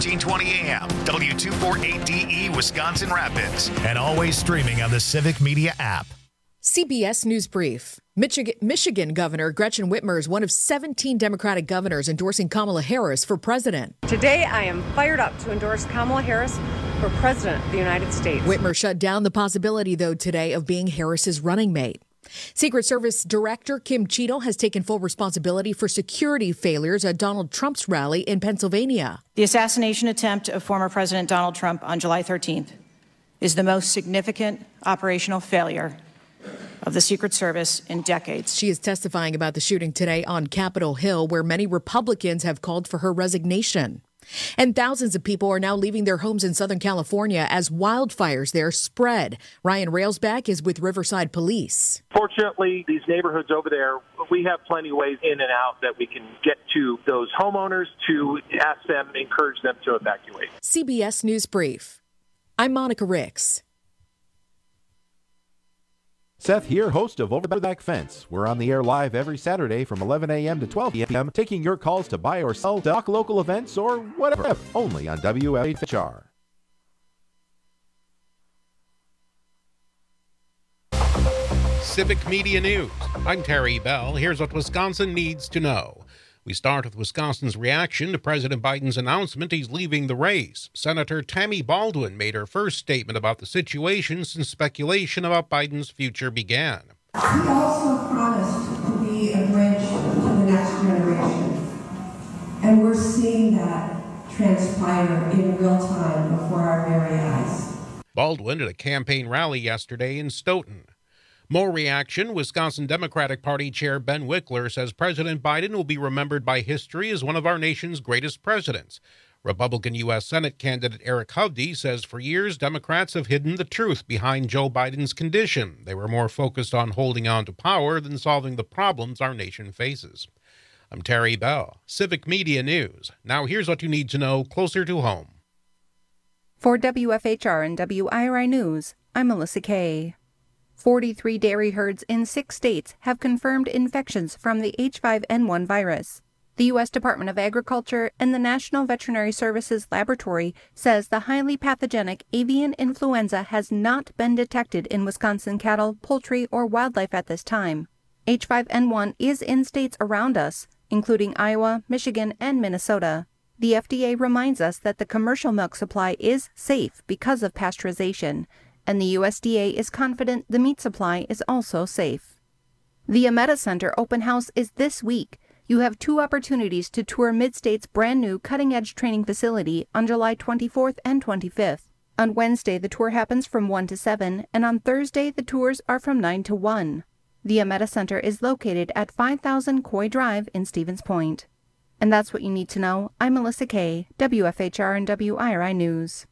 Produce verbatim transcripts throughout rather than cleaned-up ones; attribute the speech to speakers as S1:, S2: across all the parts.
S1: thirteen twenty A M, W two forty-eight D E, Wisconsin Rapids, and always streaming on the Civic Media app.
S2: C B S News Brief. Michigan, Michigan Governor Gretchen Whitmer is one of seventeen Democratic governors endorsing Kamala Harris for president.
S3: Today, I am fired up to endorse Kamala Harris for president of the United States.
S2: Whitmer shut down the possibility, though, today of being Harris's running mate. Secret Service Director Kim Cheadle has taken full responsibility for security failures at Donald Trump's rally in Pennsylvania.
S4: The assassination attempt of former President Donald Trump on July thirteenth is the most significant operational failure of the Secret Service in decades.
S2: She is testifying about the shooting today on Capitol Hill, where many Republicans have called for her resignation. And thousands of people are now leaving their homes in Southern California as wildfires there spread. Ryan Railsback is with Riverside Police.
S5: Fortunately, these neighborhoods over there, we have plenty of ways in and out that we can get to those homeowners to ask them, encourage them to evacuate.
S2: C B S News Brief. I'm Monica Ricks.
S6: Seth here, host of Over the Back Fence. We're on the air live every Saturday from eleven a.m. to twelve p.m., taking your calls to buy or sell, talk local events, or whatever, only on W F H R.
S7: Civic Media News. I'm Terry Bell. Here's what Wisconsin needs to know. We start with Wisconsin's reaction to President Biden's announcement he's leaving the race. Senator Tammy Baldwin made her first statement about the situation since speculation about Biden's future began.
S8: He also promised to be a bridge to the next generation. And we're seeing that transpire in real time before our very eyes.
S7: Baldwin at a campaign rally yesterday in Stoughton. More reaction. Wisconsin Democratic Party Chair Ben Wickler says President Biden will be remembered by history as one of our nation's greatest presidents. Republican U S Senate candidate Eric Hovde says for years Democrats have hidden the truth behind Joe Biden's condition. They were more focused on holding on to power than solving the problems our nation faces. I'm Terry Bell, Civic Media News. Now here's what you need to know closer to home.
S9: For W F H R and W I R I News, I'm Melissa Kay. forty-three dairy herds in six states have confirmed infections from the H five N one virus. The U S Department of Agriculture and the National Veterinary Services Laboratory says the highly pathogenic avian influenza has not been detected in Wisconsin cattle, poultry, or wildlife at this time. H five N one is in states around us, including Iowa, Michigan, and Minnesota. The F D A reminds us that the commercial milk supply is safe because of pasteurization, and the U S D A is confident the meat supply is also safe. The Ameta Center open house is this week. You have two opportunities to tour Midstate's brand new cutting-edge training facility on July twenty-fourth and twenty-fifth. On Wednesday, the tour happens from one to seven, and on Thursday, the tours are from nine to one. The Ameta Center is located at five thousand Coy Drive in Stevens Point. And that's what you need to know. I'm Melissa Kay, W F H R and W I R I News.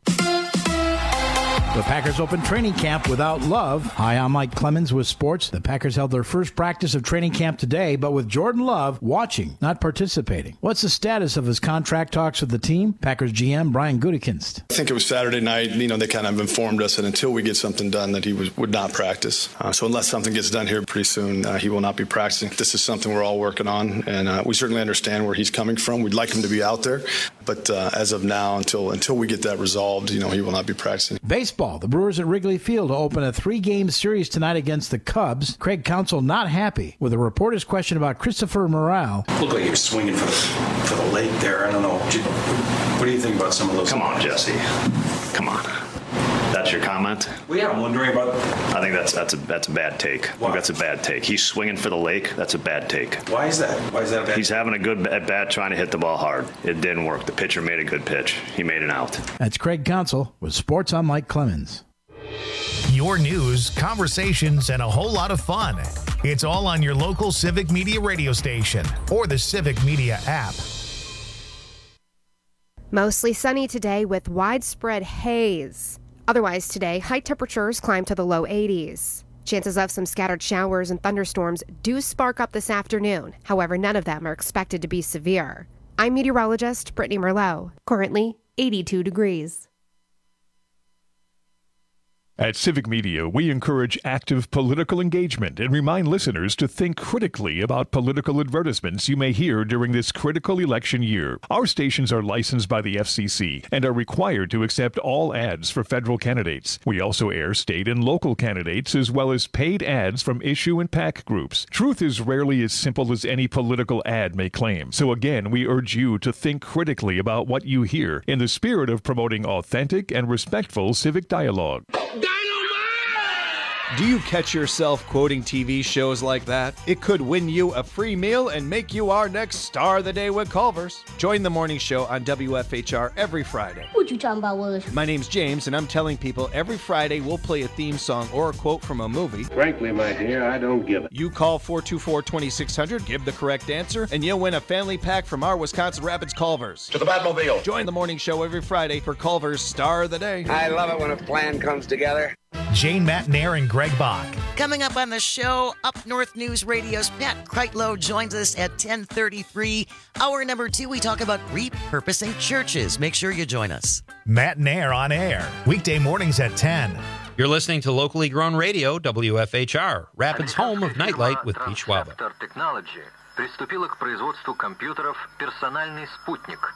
S10: The Packers open training camp without Love. Hi, I'm Mike Clemens with sports. The Packers held their first practice of training camp today, but with Jordan Love watching, not participating. What's the status of his contract talks with the team? Packers G M Brian Gutekunst.
S11: I think it was Saturday night. You know, they kind of informed us that until we get something done that he was, would not practice. Uh, so unless something gets done here pretty soon, uh, he will not be practicing. This is something we're all working on, and uh, we certainly understand where he's coming from. We'd like him to be out there, but uh, as of now, until until we get that resolved, you know, he will not be practicing.
S10: Baseball. The Brewers at Wrigley Field open a three-game series tonight against the Cubs. Craig Counsell not happy with a reporter's question about Christopher Morel.
S12: Looked like he was swinging for the, for the leg there. I don't know. What do you think about some of those?
S13: Come on, Jesse. Come on. That's your comment?
S12: Well, yeah, I'm wondering about...
S13: I think that's that's a that's a bad take. I think that's a bad take. He's swinging for the lake. That's a bad take.
S12: Why is that? Why is that a bad
S13: He's having a good at bat trying to hit the ball hard. It didn't work. The pitcher made a good pitch. He made an out.
S10: That's Craig Counsell with Sports. I'm Mike Clemens.
S1: Your news, conversations, and a whole lot of fun. It's all on your local Civic Media radio station or the Civic Media app.
S14: Mostly sunny today with widespread haze. Otherwise today, high temperatures climb to the low eighties. Chances of some scattered showers and thunderstorms do spark up this afternoon. However, none of them are expected to be severe. I'm meteorologist Brittany Merlot. Currently eighty-two degrees.
S15: At Civic Media, we encourage active political engagement and remind listeners to think critically about political advertisements you may hear during this critical election year. Our stations are licensed by the F C C and are required to accept all ads for federal candidates. We also air state and local candidates as well as paid ads from issue and PAC groups. Truth is rarely as simple as any political ad may claim. So again, we urge you to think critically about what you hear in the spirit of promoting authentic and respectful civic dialogue.
S16: Do you catch yourself quoting T V shows like that? It could win you a free meal and make you our next star of the day with Culver's. Join the morning show on W F H R every Friday.
S17: What you talking about, Willis?
S16: My name's James, and I'm telling people every Friday we'll play a theme song or a quote from a movie.
S18: Frankly, my dear, I don't give it.
S16: You call four two four, two six zero zero, give the correct answer, and you'll win a family pack from our Wisconsin Rapids Culver's.
S18: To the Batmobile.
S16: Join the morning show every Friday for Culver's Star of the Day.
S19: I love it when a plan comes together.
S1: Jane Matnair and Greg Bach.
S20: Coming up on the show, Up North News Radio's Pat Kreitlow joins us at ten thirty-three. Hour number two, we talk about repurposing churches. Make sure you join us.
S1: Matnair on air, weekday mornings at ten.
S21: You're listening to locally grown radio, W F H R, Rapids' home of Nightlight with Pete Schwaba.
S22: Technology приступила к производству компьютеров «Персональный спутник».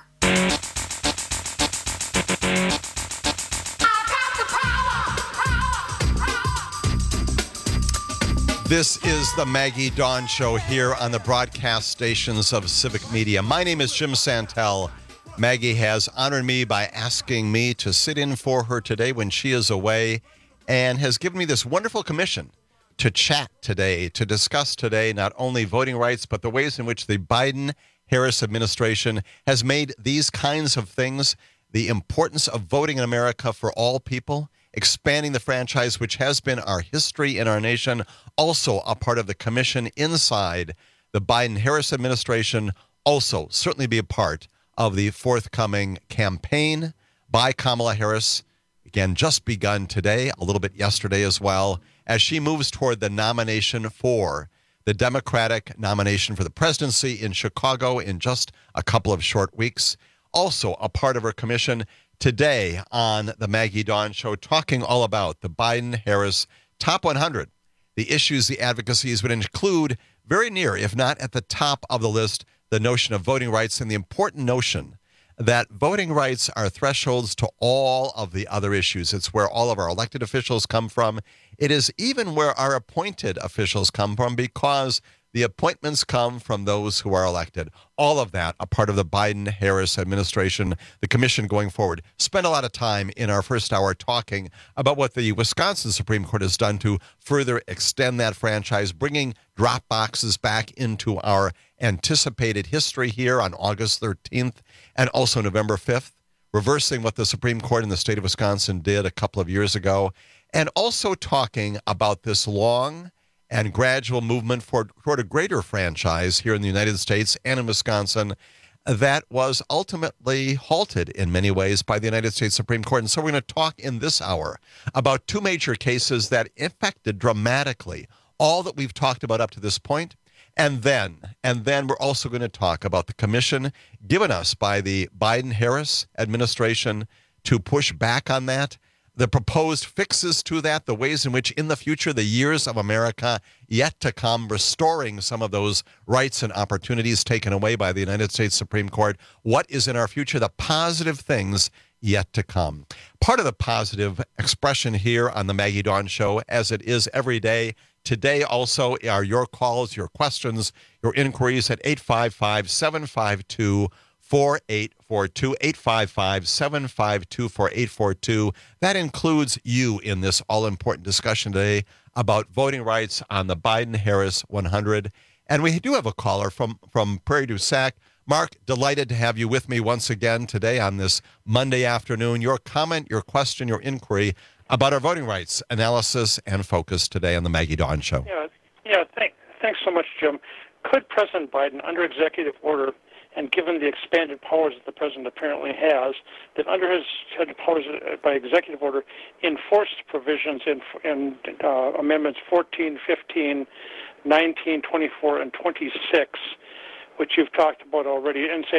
S23: This is the Maggie Dawn Show here on the broadcast stations of Civic Media. My name is Jim Santel. Maggie has honored me by asking me to sit in for her today when she is away and has given me this wonderful commission to chat today, to discuss today not only voting rights, but the ways in which the Biden-Harris administration has made these kinds of things, the importance of voting in America for all people, expanding the franchise, which has been our history in our nation, also a part of the commission inside the Biden-Harris administration, also certainly be a part of the forthcoming campaign by Kamala Harris, again, just begun today, a little bit yesterday as well, as she moves toward the nomination for the Democratic nomination for the presidency in Chicago in just a couple of short weeks. Also a part of her commission today on the Maggie Dawn Show, talking all about the Biden-Harris Top one hundred. The issues, the advocacies would include very near, if not at the top of the list, the notion of voting rights and the important notion that voting rights are thresholds to all of the other issues. It's where all of our elected officials come from. It is even where our appointed officials come from, because the appointments come from those who are elected. All of that a part of the Biden-Harris administration, the commission going forward. Spent a lot of time in our first hour talking about what the Wisconsin Supreme Court has done to further extend that franchise, bringing drop boxes back into our anticipated history here on August thirteenth and also November fifth, reversing what the Supreme Court in the state of Wisconsin did a couple of years ago, and also talking about this long and gradual movement for, toward a greater franchise here in the United States and in Wisconsin that was ultimately halted in many ways by the United States Supreme Court. And so we're going to talk in this hour about two major cases that affected dramatically all that we've talked about up to this point. And then, and then we're also going to talk about the commission given us by the Biden-Harris administration to push back on that, the proposed fixes to that, the ways in which in the future, the years of America yet to come, restoring some of those rights and opportunities taken away by the United States Supreme Court. What is in our future, the positive things yet to come. Part of the positive expression here on the Maggie Dawn Show, as it is every day, today also are your calls, your questions, your inquiries at eight five five, seven five two, four eight four two, eight five five, seven five two, four eight four two. That includes you in this all-important discussion today about voting rights on the Biden-Harris one hundred. And we do have a caller from, from Prairie du Sac. Mark, delighted to have you with me once again today on this Monday afternoon. Your comment, your question, your inquiry about our voting rights analysis and focus today on the Maggie Dawn Show.
S24: Yeah, yeah. Thank, thanks so much, Jim. Could President Biden, under executive order, and given the expanded powers that the president apparently has, that under his powers by executive order, enforce provisions in, in uh, amendments fourteen, fifteen, nineteen, twenty-four, and twenty-six, which you've talked about already, and say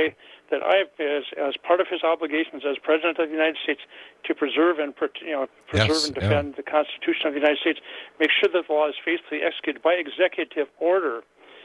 S24: that I, as as part of his obligations as President of the United States, to preserve and you know preserve
S23: Yes,
S24: and defend
S23: yeah.
S24: the Constitution of the United States, make sure that the law is faithfully executed by executive order.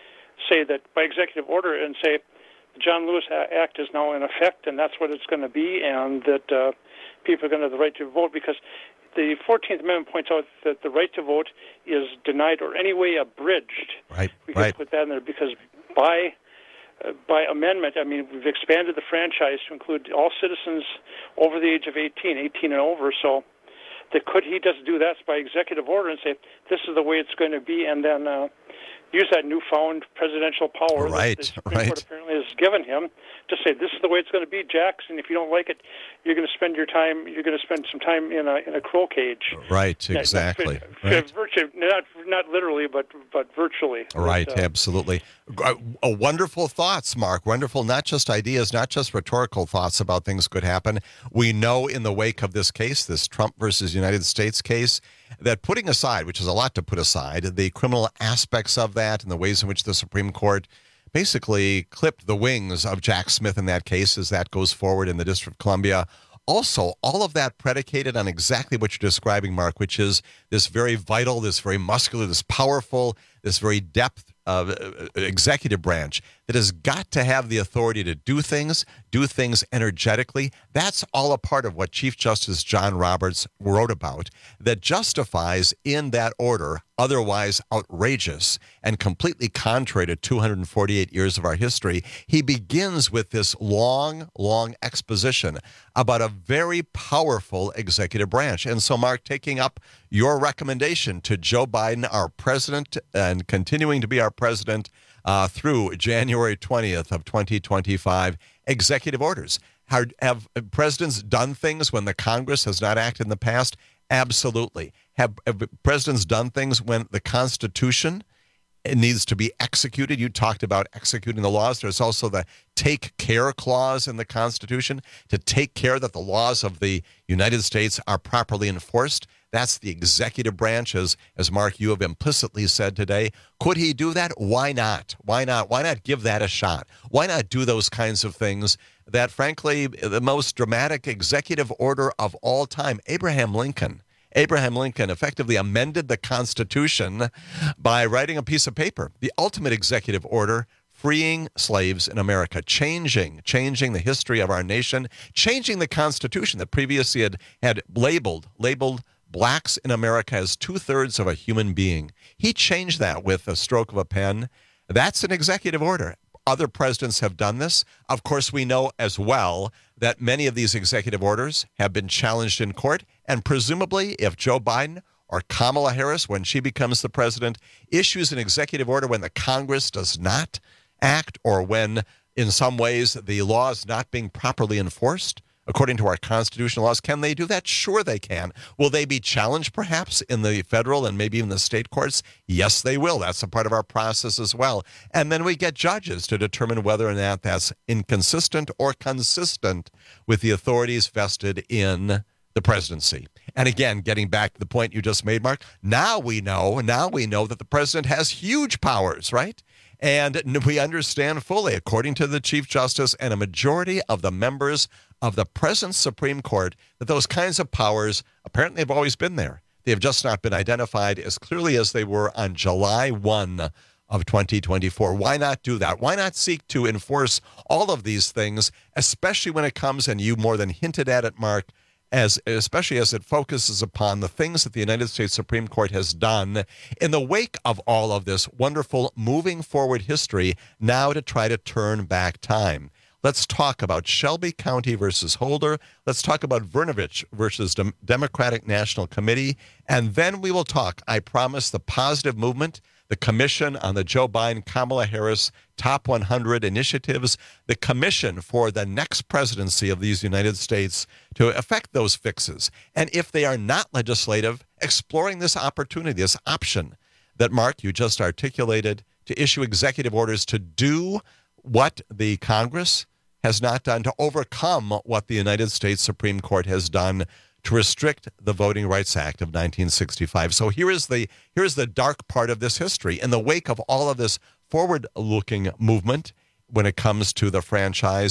S24: Say that by executive order, and say the John Lewis Act is now in effect, and that's what it's going to be, and that uh, people are going to have the right to vote, because the fourteenth Amendment points out that the right to vote is denied or anyway abridged.
S23: Right,
S24: we can
S23: right.
S24: put that in there, because by uh, by amendment, I mean, we've expanded the franchise to include all citizens over the age of eighteen, eighteen and over, so that could he just do that by executive order and say, this is the way it's going to be, and then uh, use that newfound presidential power
S23: Right,
S24: that the Supreme
S23: right.
S24: Court apparently has given him to say, this is the way it's going to be, Jackson. If you don't like it, you're going to spend your time. You're going to spend some time in a in a crow cage.
S23: Right,
S24: Yeah,
S23: exactly.
S24: not,
S23: Right.
S24: virtu- not not literally, but but virtually.
S23: Right,
S24: But, uh,
S23: absolutely. Uh, uh, wonderful thoughts, Mark. Wonderful, not just ideas, not just rhetorical thoughts about things could happen. We know in the wake of this case, this Trump versus United States case, that putting aside, which is a lot to put aside, the criminal aspects of that and the ways in which the Supreme Court basically clipped the wings of Jack Smith in that case as that goes forward in the District of Columbia. Also, all of that predicated on exactly what you're describing, Mark, which is this very vital, this very muscular, this powerful, this very depth of uh, executive branch that has got to have the authority to do things, do things energetically. That's all a part of what Chief Justice John Roberts wrote about, that justifies in that order otherwise outrageous and completely contrary to two hundred forty-eight years of our history. He begins with this long, long exposition about a very powerful executive branch. And so, Mark, taking up your recommendation to Joe Biden, our president, and continuing to be our president uh, through January twentieth of twenty twenty-five, executive orders. Have, have presidents done things when the Congress has not acted in the past? Absolutely. Have, have presidents done things when the Constitution it needs to be executed? You talked about executing the laws. There's also the take care clause in the Constitution to take care that the laws of the United States are properly enforced. That's the executive branch, as, as Mark, you have implicitly said today. Could he do that? Why not? Why not? Why not give that a shot? Why not do those kinds of things that, frankly, the most dramatic executive order of all time, Abraham Lincoln, Abraham Lincoln effectively amended the Constitution by writing a piece of paper, the ultimate executive order, freeing slaves in America, changing, changing the history of our nation, changing the Constitution that previously had, had labeled, labeled blacks in America as two-thirds of a human being. He changed that with a stroke of a pen. That's an executive order. Other presidents have done this. Of course, we know as well that many of these executive orders have been challenged in court, and presumably if Joe Biden or Kamala Harris, when she becomes the president, issues an executive order when the Congress does not act, or when in some ways the law is not being properly enforced according to our constitutional laws, can they do that? Sure they can. Will they be challenged perhaps in the federal and maybe even the state courts? Yes, they will. That's a part of our process as well. And then we get judges to determine whether or not that's inconsistent or consistent with the authorities vested in the presidency. And again, getting back to the point you just made, Mark, now we know, now we know that the president has huge powers, right? And we understand fully, according to the Chief Justice and a majority of the members of the present Supreme Court, that those kinds of powers apparently have always been there. They have just not been identified as clearly as they were on July first of twenty twenty-four. Why not do that? Why not seek to enforce all of these things, especially when it comes, and you more than hinted at it, Mark, as especially as it focuses upon the things that the United States Supreme Court has done in the wake of all of this wonderful moving forward history, now to try to turn back time. Let's talk about Shelby County versus Holder. Let's talk about Brnovich versus Dem- Democratic National Committee. And then we will talk, I promise, the positive movement, the Commission on the Joe Biden-Kamala Harris Top one hundred Initiatives, the Commission for the next presidency of these United States to effect those fixes. And if they are not legislative, exploring this opportunity, this option that, Mark, you just articulated, to issue executive orders to do what the Congress has not done, to overcome what the United States Supreme Court has done to restrict the Voting Rights Act of nineteen sixty-five. So here is the here is the dark part of this history. In the wake of all of this forward-looking movement when it comes to the franchise,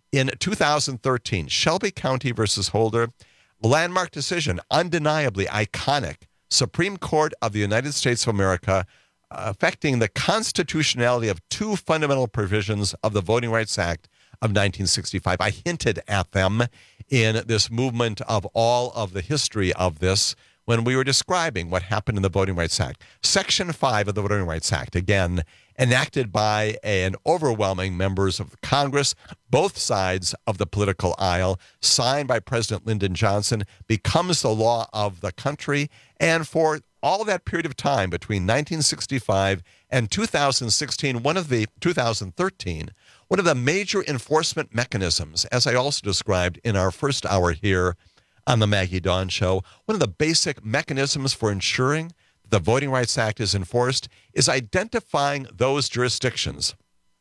S23: In two thousand thirteen, Shelby County versus Holder, a landmark decision, undeniably iconic, Supreme Court of the United States of America, affecting the constitutionality of two fundamental provisions of the Voting Rights Act of nineteen sixty-five. I hinted at them in this movement of all of the history of this when we were describing what happened in the Voting Rights Act. Section five of the Voting Rights Act, again, enacted by an overwhelming members of Congress, both sides of the political aisle, signed by President Lyndon Johnson, becomes the law of the country. And for all that period of time between nineteen sixty-five and two thousand sixteen, one of the two thousand thirteen, one of the major enforcement mechanisms, as I also described in our first hour here on the Maggie Dawn Show, one of the basic mechanisms for ensuring the Voting Rights Act is enforced is identifying those jurisdictions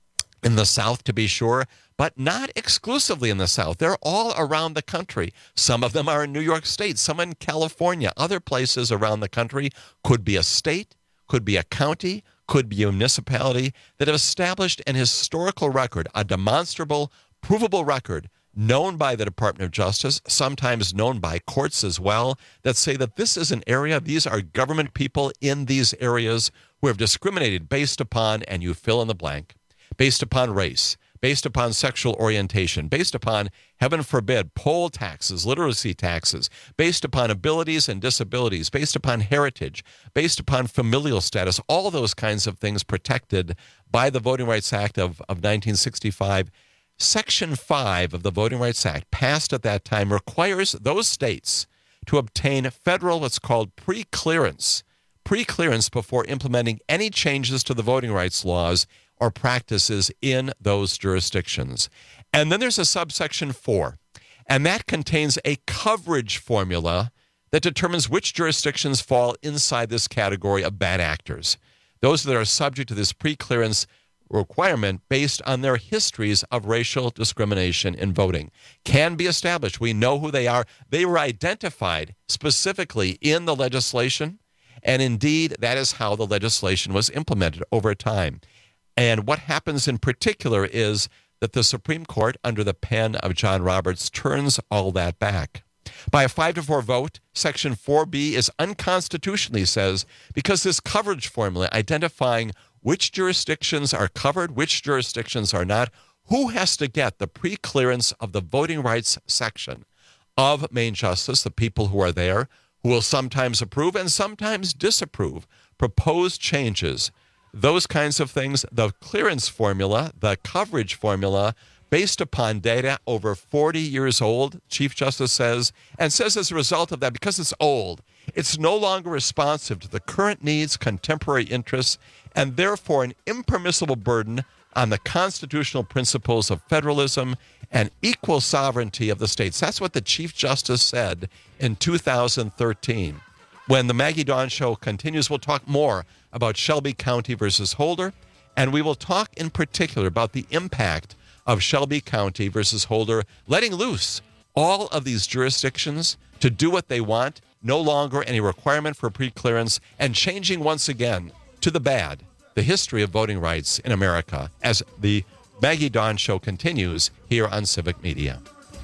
S23: in the South, to be sure, but not exclusively in the South. They're all around the country. Some of them are in New York State, some in California, other places around the country. Could be a state, could be a county, could be a municipality that have established an historical record, a demonstrable, provable record known by the Department of Justice, sometimes known by courts as well, that say that this is an area, these are government people in these areas who have discriminated based upon, and you fill in the blank, based upon race, based upon sexual orientation, based upon, heaven forbid, poll taxes, literacy taxes, based upon abilities and disabilities, based upon heritage, based upon familial status, all those kinds of things protected by the Voting Rights Act of, of nineteen sixty-five. Section five of the Voting Rights Act, passed at that time, requires those states to obtain federal, what's called pre-clearance, pre-clearance before implementing any changes to the voting rights laws or practices in those jurisdictions. And then there's a subsection four, and that contains a coverage formula that determines which jurisdictions fall inside this category of bad actors. Those that are subject to this pre-clearance requirement based on their histories of racial discrimination in voting can be established. We know who they are. They were identified specifically in the legislation, and indeed, that is how the legislation was implemented over time. And what happens in particular is that the Supreme Court, under the pen of John Roberts, turns all that back. By a five to four vote, Section four B is unconstitutional, he says, because this coverage formula identifying which jurisdictions are covered, which jurisdictions are not, who has to get the pre-clearance of the voting rights section of Main Justice, the people who are there, who will sometimes approve and sometimes disapprove proposed changes, those kinds of things. The clearance formula, the coverage formula, based upon data over forty years old, Chief Justice says, and says as a result of that, because it's old, it's no longer responsive to the current needs, contemporary interests, and therefore an impermissible burden on the constitutional principles of federalism and equal sovereignty of the states. That's what the Chief Justice said in two thousand thirteen. When the Maggie Dawn Show continues, we'll talk more about Shelby County versus Holder, and we will talk in particular about the impact of Shelby County versus Holder, letting loose all of these jurisdictions to do what they want, no longer any requirement for pre-clearance, and changing once again to the bad the history of voting rights in America as the Maggie Dawn Show continues here on Civic Media.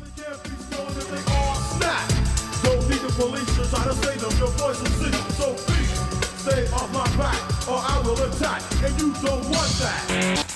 S3: Don't need the police to try to save them. Your voice is sick, so please stay off my back or I will attack, and you don't want that.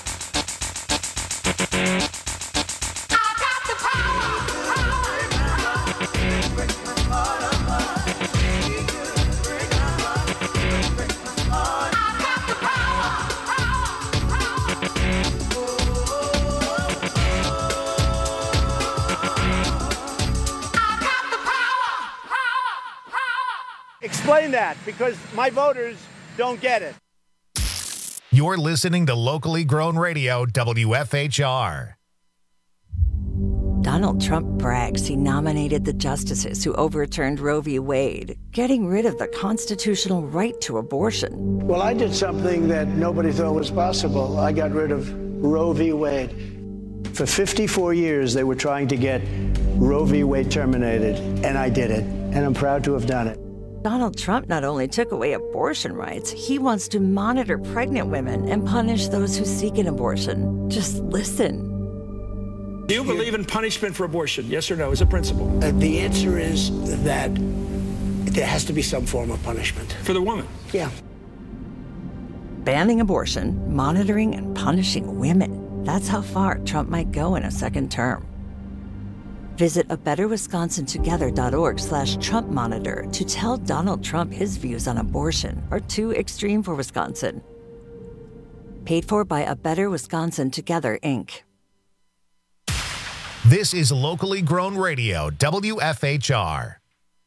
S4: Explain that, because my voters don't get it.
S1: You're listening to locally grown radio, W F H R.
S5: Donald Trump brags he nominated the justices who overturned Roe v. Wade, getting rid of the constitutional right to abortion.
S17: Well, I did something that nobody thought was possible. I got rid of Roe v. Wade. For fifty-four years, they were trying to get Roe v. Wade terminated, and I did it, and I'm proud to have done it.
S5: Donald Trump not only took away abortion rights, he wants to monitor pregnant women and punish those who seek an abortion. Just listen.
S2: Do you believe in punishment for abortion? Yes or no, as a principle?
S17: Uh, the answer is that there has to be some form of punishment.
S2: For the woman?
S17: Yeah.
S5: Banning abortion, monitoring and punishing women. That's how far Trump might go in a second term. Visit a better wisconsin together dot org slash Trump monitor to tell Donald Trump his views on abortion are too extreme for Wisconsin. Paid for by A Better Wisconsin Together, Incorporated.
S1: This is locally grown radio, W F H R.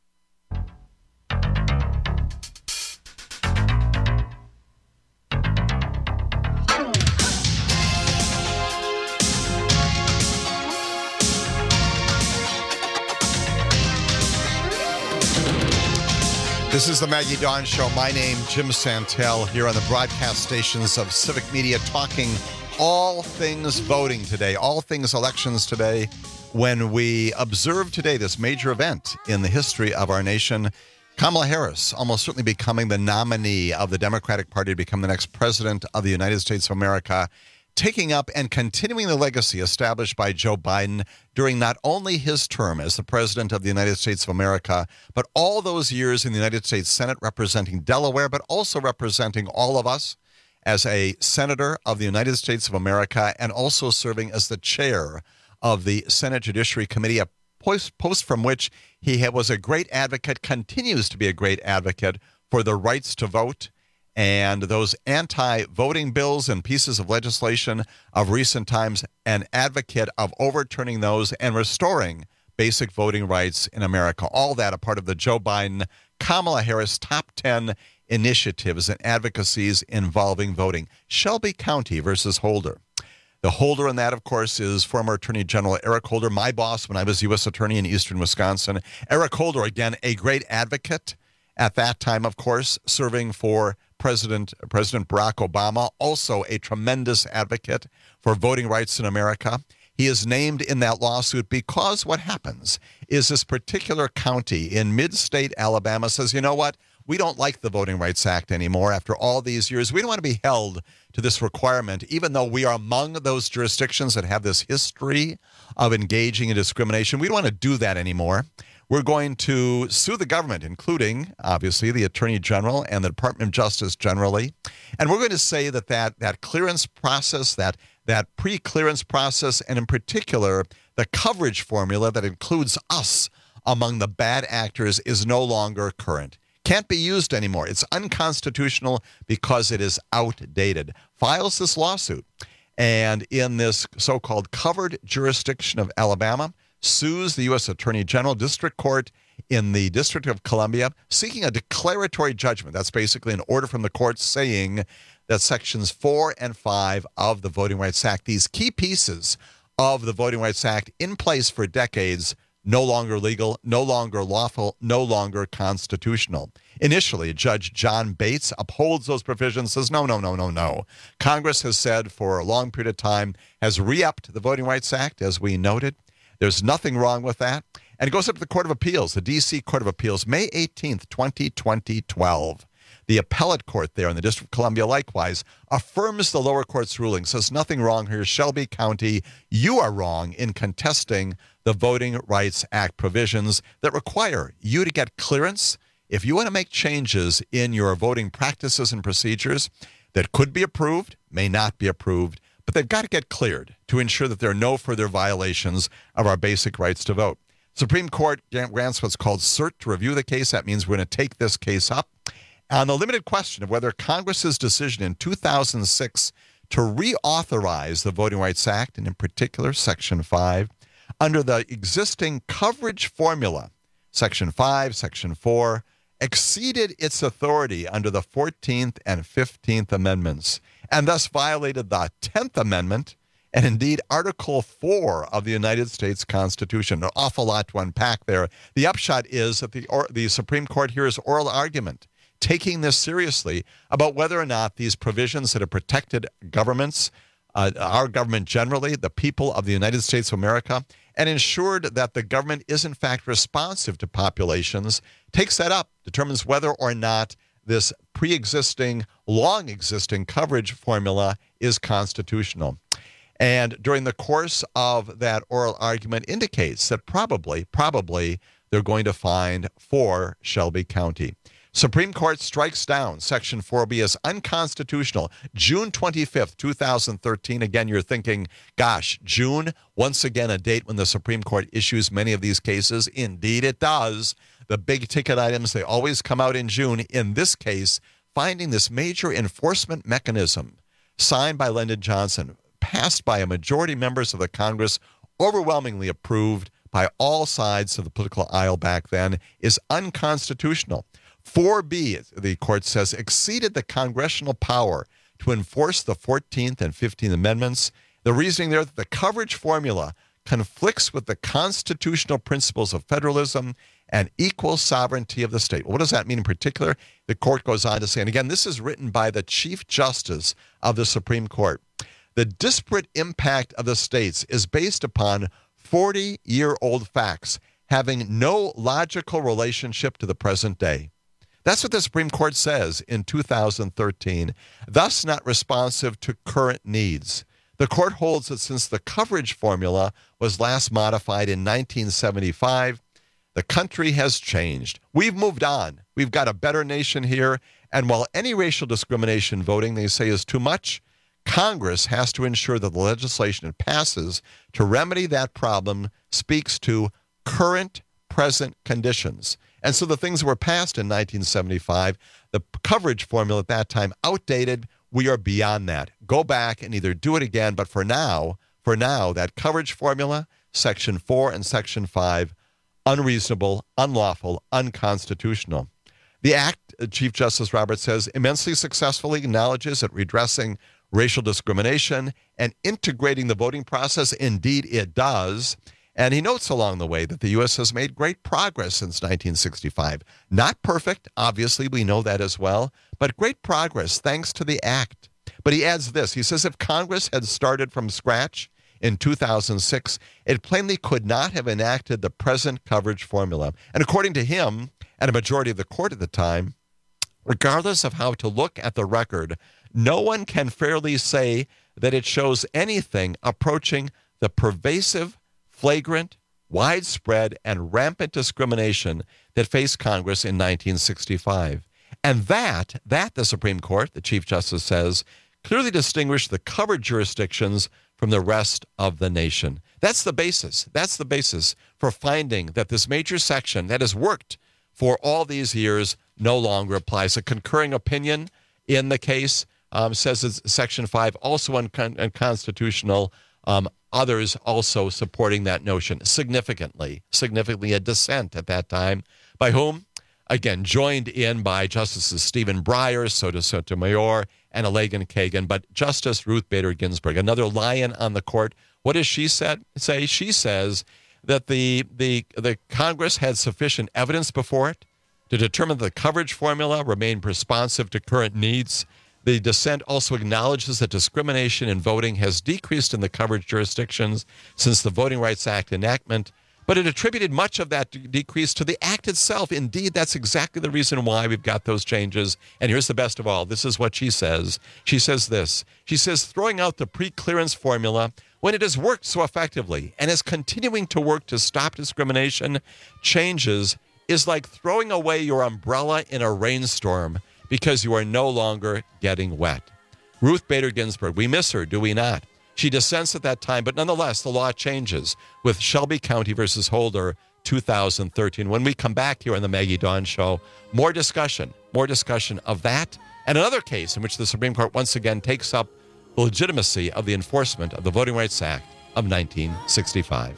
S23: This is the Maggie Dawn Show. My name, Jim Santel, here on the broadcast stations of Civic Media, talking all things voting today, all things elections today, when we observe today this major event in the history of our nation. Kamala Harris almost certainly becoming the nominee of the Democratic Party to become the next president of the United States of America, taking up and continuing the legacy established by Joe Biden during not only his term as the president of the United States of America, but all those years in the United States Senate representing Delaware, but also representing all of us as a senator of the United States of America, and also serving as the chair of the Senate Judiciary Committee, a post, post from which he was a great advocate, continues to be a great advocate for the rights to vote and those anti-voting bills and pieces of legislation of recent times, an advocate of overturning those and restoring basic voting rights in America. All that a part of the Joe Biden, Kamala Harris top ten initiatives and advocacies involving voting. Shelby County versus Holder. The holder in that, of course, is former Attorney General Eric Holder, my boss when I was U S Attorney in eastern Wisconsin. Eric Holder, again, a great advocate at that time, of course, serving for President President Barack Obama, also a tremendous advocate for voting rights in America. He is named in that lawsuit because what happens is this particular county in mid-state Alabama says, you know what? We don't like the Voting Rights Act anymore after all these years. We don't want to be held to this requirement, even though we are among those jurisdictions that have this history of engaging in discrimination. We don't want to do that anymore. We're going to sue the government, including, obviously, the Attorney General and the Department of Justice generally. And we're going to say that that, that clearance process, that, that pre-clearance process, and in particular, the coverage formula that includes us among the bad actors is no longer current. Can't be used anymore. It's unconstitutional because it is outdated. Files this lawsuit. And in this so-called covered jurisdiction of Alabama, sues the U S Attorney General District Court in the District of Columbia, seeking a declaratory judgment. That's basically an order from the court saying that sections four and five of the Voting Rights Act, these key pieces of the Voting Rights Act in place for decades, no longer legal, no longer lawful, no longer constitutional. Initially, Judge John Bates upholds those provisions, says, no, no, no, no, no. Congress has said for a long period of time, has re-upped the Voting Rights Act, as we noted. There's nothing wrong with that. And it goes up to the Court of Appeals, the D C Court of Appeals, May eighteenth, twenty twelve. The appellate court there in the District of Columbia likewise affirms the lower court's ruling, says nothing wrong here. Shelby County, you are wrong in contesting the Voting Rights Act provisions that require you to get clearance if you want to make changes in your voting practices and procedures that could be approved, may not be approved, but they've got to get cleared to ensure that there are no further violations of our basic rights to vote. Supreme Court grants what's called cert to review the case. That means we're going to take this case up on the limited question of whether Congress's decision in two thousand six to reauthorize the Voting Rights Act, and in particular Section five, under the existing coverage formula, Section five, Section four, exceeded its authority under the fourteenth and fifteenth Amendments, and thus violated the tenth Amendment and indeed Article four of the United States Constitution. An awful lot to unpack there. The upshot is that the, or, the Supreme Court hears oral argument, taking this seriously about whether or not these provisions that have protected governments, uh, our government generally, the people of the United States of America, and ensured that the government is in fact responsive to populations, takes that up, determines whether or not this pre-existing, long-existing coverage formula is constitutional. And during the course of that oral argument indicates that probably, probably they're going to find for Shelby County. Supreme Court strikes down Section four B as unconstitutional. June twenty-fifth, twenty thirteen. Again, you're thinking, gosh, June, once again, a date when the Supreme Court issues many of these cases. Indeed, it does. The big ticket items, they always come out in June. In this case, finding this major enforcement mechanism signed by Lyndon Johnson, passed by a majority of members of the Congress, overwhelmingly approved by all sides of the political aisle back then, is unconstitutional. four B, the court says, exceeded the congressional power to enforce the fourteenth and fifteenth Amendments. The reasoning there that the coverage formula conflicts with the constitutional principles of federalism and equal sovereignty of the state. What does that mean in particular? The court goes on to say, and again, this is written by the Chief Justice of the Supreme Court. The disparate impact of the states is based upon forty-year-old facts having no logical relationship to the present day. That's what the Supreme Court says in two thousand thirteen, thus not responsive to current needs. The court holds that since the coverage formula was last modified in nineteen seventy-five, the country has changed. We've moved on. We've got a better nation here. And while any racial discrimination voting, they say, is too much, Congress has to ensure that the legislation it passes to remedy that problem speaks to current, present conditions. And so the things that were passed in nineteen seventy-five, the coverage formula at that time, outdated. We are beyond that. Go back and either do it again, but for now, for now, that coverage formula, Section four and Section five, unreasonable, unlawful, unconstitutional. The act, Chief Justice Roberts says, immensely successfully acknowledges that redressing racial discrimination and integrating the voting process, indeed it does. And he notes along the way that the U S has made great progress since nineteen sixty-five. Not perfect, obviously, we know that as well, but great progress thanks to the act. But he adds this, he says, if Congress had started from scratch in two thousand six, it plainly could not have enacted the present coverage formula. And according to him, and a majority of the court at the time, regardless of how to look at the record, no one can fairly say that it shows anything approaching the pervasive, flagrant, widespread, and rampant discrimination that faced Congress in nineteen sixty-five. And that, that the Supreme Court, the Chief Justice says, clearly distinguished the covered jurisdictions from the rest of the nation. That's the basis. That's the basis for finding that this major section that has worked for all these years no longer applies. A concurring opinion in the case um, says it's Section five, also uncon- unconstitutional. Um, others also supporting that notion significantly, significantly a dissent at that time. By whom? Again, joined in by Justices Stephen Breyer, Soto Sotomayor, and Elaine Kagan, but Justice Ruth Bader Ginsburg, another lion on the court. What does she said, say? She says that the, the, the Congress had sufficient evidence before it to determine the coverage formula remained responsive to current needs. The dissent also acknowledges that discrimination in voting has decreased in the coverage jurisdictions since the Voting Rights Act enactment, but it attributed much of that de- decrease to the act itself. Indeed, that's exactly the reason why we've got those changes. And here's the best of all. This is what she says. She says this. She says, throwing out the pre-clearance formula when it has worked so effectively and is continuing to work to stop discrimination changes is like throwing away your umbrella in a rainstorm because you are no longer getting wet. Ruth Bader Ginsburg, we miss her, do we not? She dissents at that time, but nonetheless, the law changes with Shelby County versus Holder, two thousand thirteen. When we come back here on the Maggie Dawn Show, more discussion, more discussion of that, and another case in which the Supreme Court once again takes up the legitimacy of the enforcement of the Voting Rights Act of nineteen sixty-five.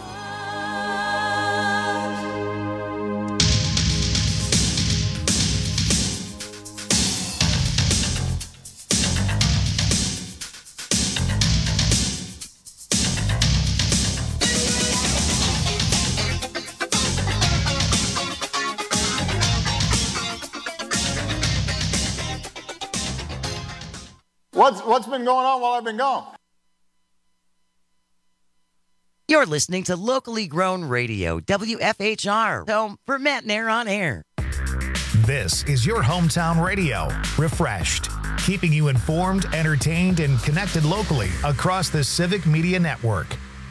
S6: What's, what's been going on while I've been gone?
S20: You're listening to locally grown radio, W F H R, home for Matt Nair on air.
S1: This is your hometown radio, refreshed. keeping you informed, entertained, and connected locally across the Civic Media Network.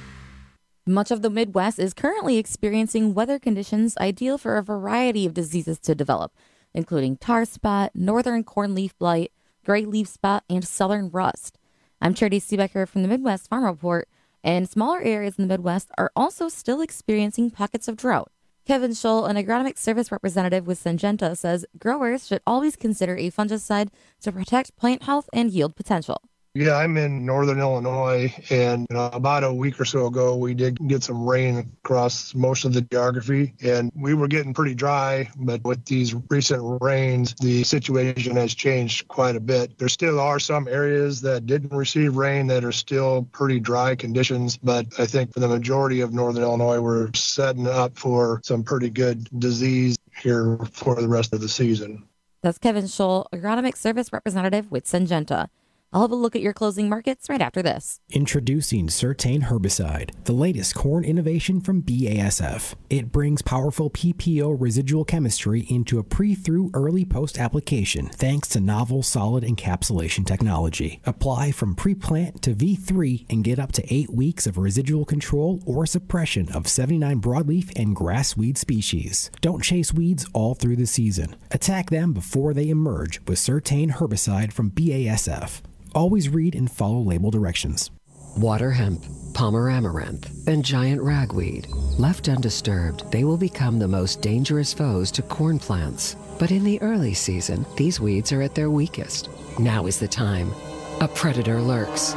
S7: Much of the Midwest is currently experiencing weather conditions ideal for a variety of diseases to develop, including tar spot, northern cornleaf blight, gray leaf spot, and southern rust. I'm Charity Seebecker from the Midwest Farm Report, and smaller areas in the Midwest are also still experiencing pockets of drought. Kevin Scholl, an agronomic service representative with Syngenta, says growers should always consider a fungicide to protect plant health and yield potential.
S8: Yeah, I'm in northern Illinois, and you know, about a week or so ago, we did get some rain across most of the geography, and we were getting pretty dry, but with these recent rains, the situation has changed quite a bit. There still are some areas that didn't receive rain that are still pretty dry conditions, but I think for the majority of northern Illinois, we're setting up for some pretty good disease here for the rest of the season.
S7: That's Kevin Scholl, agronomic service representative with Syngenta. I'll have a look at your closing markets right after this.
S9: Introducing Certain Herbicide, the latest corn innovation from B A S F. It brings powerful P P O residual chemistry into a pre-through early post application thanks to novel solid encapsulation technology. Apply from pre-plant to V three and get up to eight weeks of residual control or suppression of seventy-nine broadleaf and grass weed species. Don't chase weeds all through the season. Attack them before they emerge with Certain Herbicide from B A S F. Always read and follow label directions.
S11: Water hemp, Palmer amaranth, and giant ragweed. Left undisturbed, they will become the most dangerous foes to corn plants. But in the early season, these weeds are at their weakest. Now is the time. A predator lurks.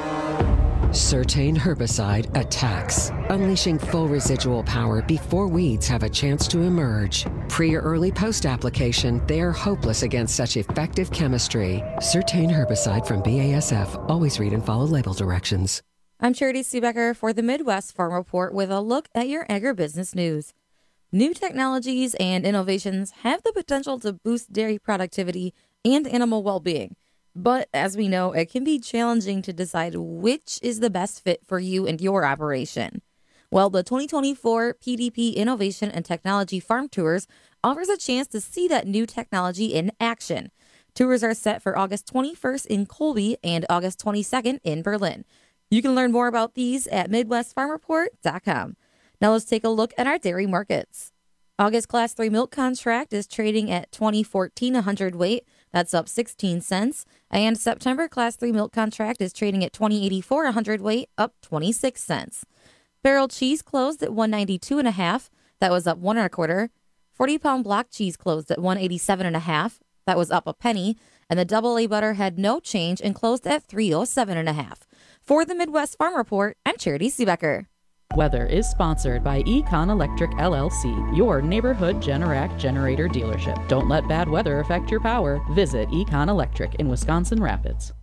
S11: Certain Herbicide attacks, unleashing full residual power before weeds have a chance to emerge. Pre or early post application, they are hopeless against such effective chemistry. Certain Herbicide from B A S F. Always read and follow label directions.
S7: I'm Charity Seebecker for the Midwest Farm Report with a look at your agribusiness news. New technologies and innovations have the potential to boost dairy productivity and animal well-being. But as we know, it can be challenging to decide which is the best fit for you and your operation. Well, the twenty twenty-four P D P Innovation and Technology Farm Tours offers a chance to see that new technology in action. Tours are set for August twenty-first in Colby and August twenty-second in Berlin. You can learn more about these at Midwest Farm Report dot com. Now let's take a look at our dairy markets. August Class three milk contract is trading at twenty fourteen a hundredweight. That's up sixteen cents. And September Class three milk contract is trading at twenty eighty-four a hundredweight, up twenty-six cents. Barrel cheese closed at one ninety-two and a half. That was up one and a quarter. forty pound block cheese closed at one eighty-seven and a half. That was up a penny. And the double A butter had no change and closed at three oh seven and a half. For the Midwest Farm Report, I'm Charity Seebecker.
S25: Weather is sponsored by Econ Electric L L C, your neighborhood Generac generator dealership. Don't let bad weather affect your power. Visit Econ Electric in Wisconsin Rapids.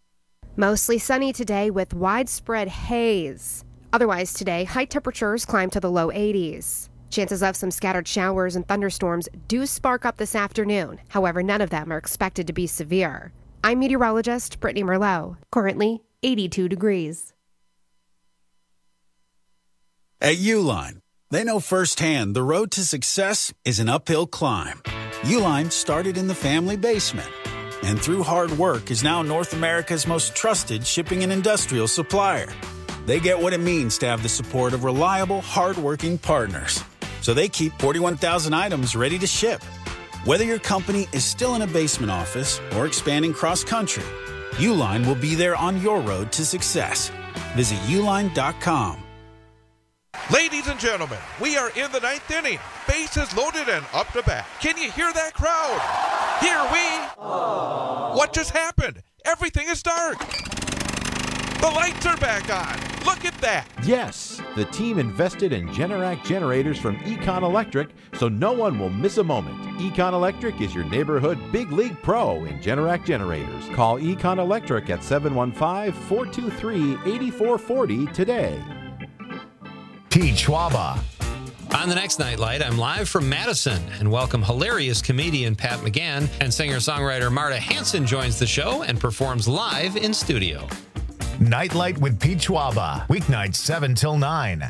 S14: Mostly sunny today with widespread haze. Otherwise today, high temperatures climb to the low eighties. Chances of some scattered showers and thunderstorms do spark up this afternoon. However, none of them are expected to be severe. I'm meteorologist Brittany Merlot. Currently, eighty-two degrees.
S26: At Uline, they know firsthand the road to success is an uphill climb. Uline started in the family basement, and through hard work is now North America's most trusted shipping and industrial supplier. They get what it means to have the support of reliable, hardworking partners. So they keep forty-one thousand items ready to ship. Whether your company is still in a basement office or expanding cross-country, Uline will be there on your road to success. Visit uline dot com.
S27: Ladies and gentlemen, we are in the ninth inning. Bases loaded and up to bat. Can you hear that crowd? Here we... Aww. What just happened? Everything is dark. The lights are back on. Look at that.
S28: Yes, the team invested in Generac generators from Econ Electric, so no one will miss a moment. Econ Electric is your neighborhood big league pro in Generac generators. Call Econ Electric at seven one five, four two three, eight four four zero today.
S1: Pete Schwaba.
S21: On the next Nightlight, I'm live from Madison and welcome hilarious comedian Pat McGann, and singer-songwriter Marta Hanson joins the show and performs live in studio.
S1: Nightlight with Pete Schwaba, weeknights seven till nine.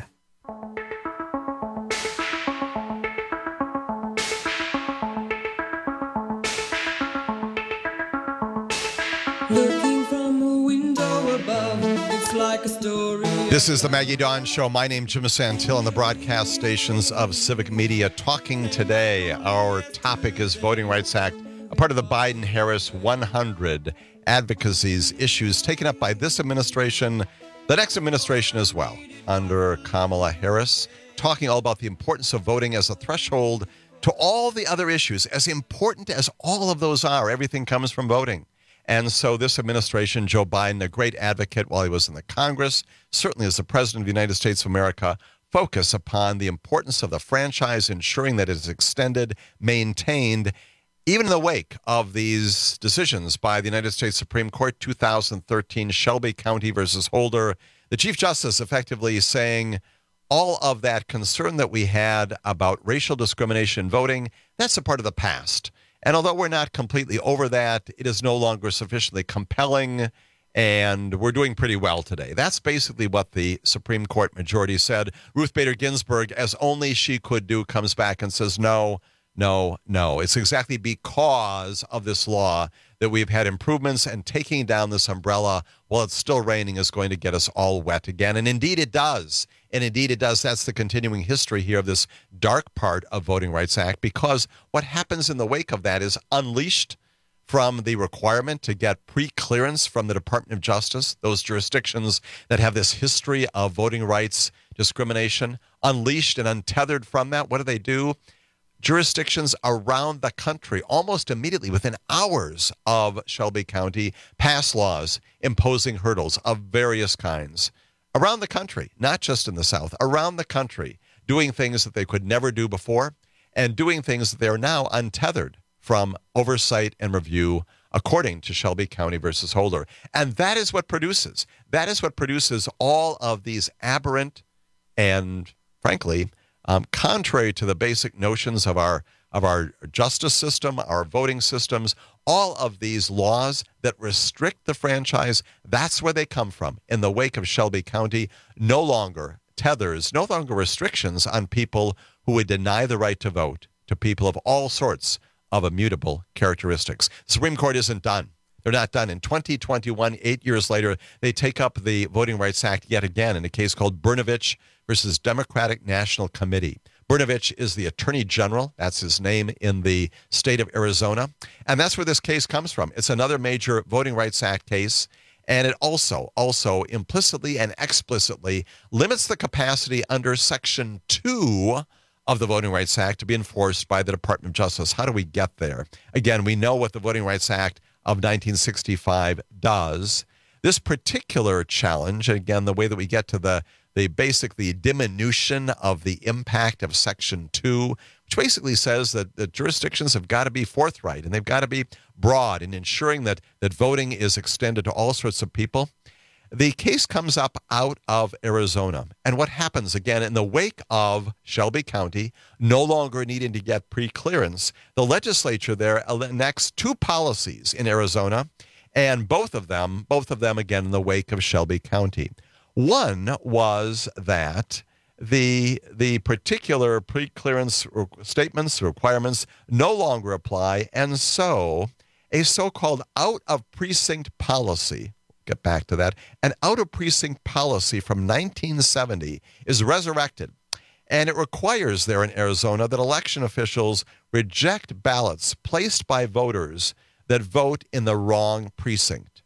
S10: Looking from a window above, it's like a story.
S23: This is the Maggie Dawn Show. My name's Jim Santil on the broadcast stations of Civic Media. Talking today, our topic is Voting Rights Act, a part of the Biden-Harris one hundred advocacies issues taken up by this administration, the next administration as well, under Kamala Harris, talking all about the importance of voting as a threshold to all the other issues. As important as all of those are, everything comes from voting. And so this administration, Joe Biden, a great advocate while he was in the Congress, certainly as the President of the United States of America, focus upon the importance of the franchise, ensuring that it is extended, maintained, even in the wake of these decisions by the United States Supreme Court, two thousand thirteen, Shelby County versus Holder, the Chief Justice effectively saying all of that concern that we had about racial discrimination in voting, that's a part of the past. And although we're not completely over that, it is no longer sufficiently compelling, and we're doing pretty well today. That's basically what the Supreme Court majority said. Ruth Bader Ginsburg, as only she could do, comes back and says, no, no, no. It's exactly because of this law that we've had improvements, and taking down this umbrella while it's still raining is going to get us all wet again. And indeed it does. And indeed it does. That's the continuing history here of this dark part of Voting Rights Act, because what happens in the wake of that is unleashed from the requirement to get pre-clearance from the Department of Justice, those jurisdictions that have this history of voting rights discrimination, unleashed and untethered from that. What do they do? Jurisdictions around the country, almost immediately within hours of Shelby County, pass laws imposing hurdles of various kinds around the country, not just in the South, around the country, doing things that they could never do before and doing things that they are now untethered from oversight and review, according to Shelby County versus Holder. And that is what produces, that is what produces all of these aberrant and, frankly, Um, contrary to the basic notions of our of our justice system, our voting systems, all of these laws that restrict the franchise, that's where they come from. In the wake of Shelby County, no longer tethers, no longer restrictions on people who would deny the right to vote to people of all sorts of immutable characteristics. The Supreme Court isn't done. They're not done. In twenty twenty-one, eight years later, they take up the Voting Rights Act yet again in a case called Brnovich versus Democratic National Committee. Brnovich is the Attorney General. That's his name in the state of Arizona. And that's where this case comes from. It's another major Voting Rights Act case. And it also, also implicitly and explicitly limits the capacity under Section two of the Voting Rights Act to be enforced by the Department of Justice. How do we get there? Again, we know what the Voting Rights Act of nineteen sixty-five does. This particular challenge, again, the way that we get to the the basic, the diminution of the impact of Section two, which basically says that the jurisdictions have got to be forthright and they've got to be broad in ensuring that, that voting is extended to all sorts of people. The case comes up out of Arizona. And what happens, again, in the wake of Shelby County no longer needing to get pre-clearance, the legislature there enacts two policies in Arizona, and both of them, both of them, again, in the wake of Shelby County. One was that the the particular pre-clearance statements, requirements no longer apply, and so a so-called out-of-precinct policy, get back to that, an out-of-precinct policy from nineteen seventy is resurrected, and it requires there in Arizona that election officials reject ballots placed by voters that vote in the wrong precinct.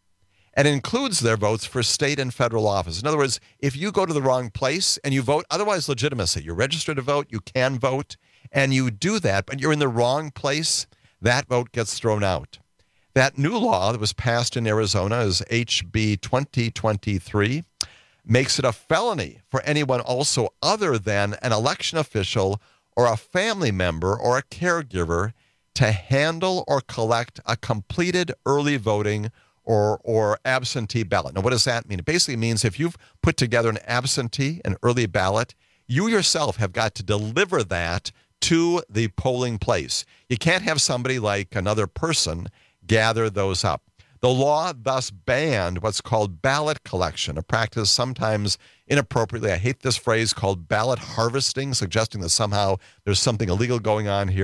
S23: And includes their votes for state and federal office. In other words, if you go to the wrong place and you vote, otherwise legitimacy, you're registered to vote, you can vote, and you do that, but you're in the wrong place, that vote gets thrown out. That new law that was passed in Arizona is H B twenty twenty-three, makes it a felony for anyone also other than an election official or a family member or a caregiver to handle or collect a completed early voting or or absentee ballot. Now, what does that mean? It basically means if you've put together an absentee, an early ballot, you yourself have got to deliver that to the polling place. You can't have somebody like another person gather those up. The law thus banned what's called ballot collection, a practice sometimes inappropriately, I hate this phrase, called ballot harvesting, suggesting that somehow there's something illegal going on here.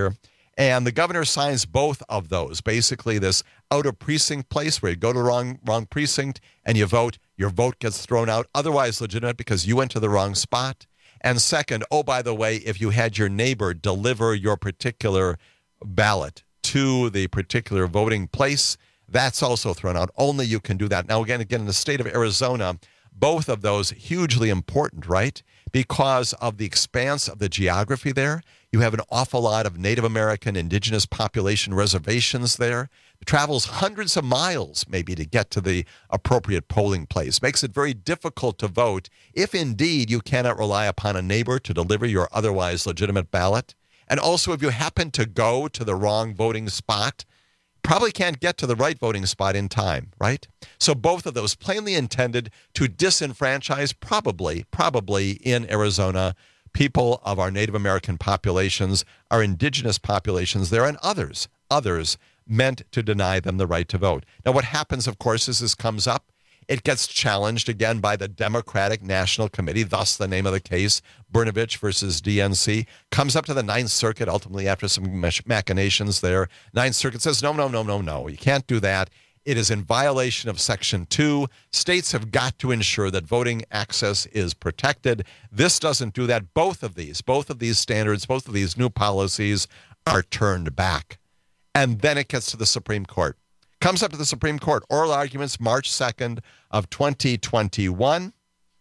S23: And the governor signs both of those. Basically, this out-of-precinct place where you go to the wrong, wrong precinct and you vote, your vote gets thrown out, otherwise legitimate because you went to the wrong spot. And second, oh, by the way, if you had your neighbor deliver your particular ballot to the particular voting place, that's also thrown out. Only you can do that. Now, again, again, in the state of Arizona, both of those hugely important, right? Because of the expanse of the geography there. You have an awful lot of Native American indigenous population reservations there. It travels hundreds of miles maybe to get to the appropriate polling place. Makes it very difficult to vote if indeed you cannot rely upon a neighbor to deliver your otherwise legitimate ballot. And also if you happen to go to the wrong voting spot, probably can't get to the right voting spot in time, right? So both of those plainly intended to disenfranchise probably, probably in Arizona, people of our Native American populations, our indigenous populations there, and others, others meant to deny them the right to vote. Now, what happens, of course, is this comes up. It gets challenged again by the Democratic National Committee, thus the name of the case, Brnovich versus D N C, comes up to the Ninth Circuit, ultimately after some machinations there. Ninth Circuit says, no, no, no, no, no, you can't do that. It is in violation of Section two. States have got to ensure that voting access is protected. This doesn't do that. Both of these, both of these standards, both of these new policies are turned back. And then it gets to the Supreme Court. Comes up to the Supreme Court. Oral arguments March second of twenty twenty-one.